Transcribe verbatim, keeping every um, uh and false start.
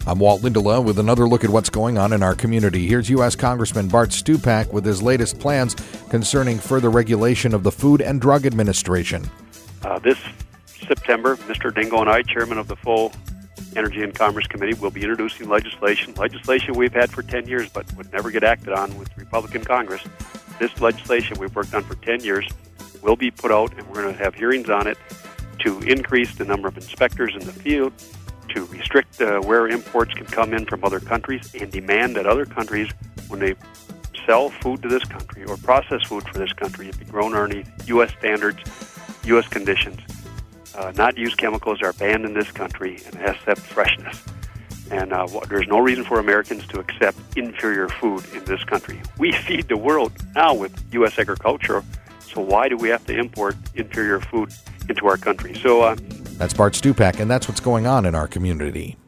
I'm Walt Lindola with another look at what's going on in our community. Here's U S Congressman Bart Stupak with his latest plans concerning further regulation of the Food and Drug Administration. Uh, this September, Mister Dingell and I, chairman of the full Energy and Commerce Committee, will be introducing legislation, legislation we've had for ten years but would never get acted on with Republican Congress. This legislation we've worked on for ten years will be put out, and we're going to have hearings on it to increase the number of inspectors in the field, to restrict uh, where imports can come in from other countries, and demand that other countries, when they sell food to this country or process food for this country, it be grown underneath U S standards, U S conditions. Uh, not use chemicals are banned in this country and accept freshness. And uh, well, there's no reason for Americans to accept inferior food in this country. We feed the world now with U S agriculture, so why do we have to import inferior food into our country? So. Uh, That's Bart Stupak, and that's what's going on in our community.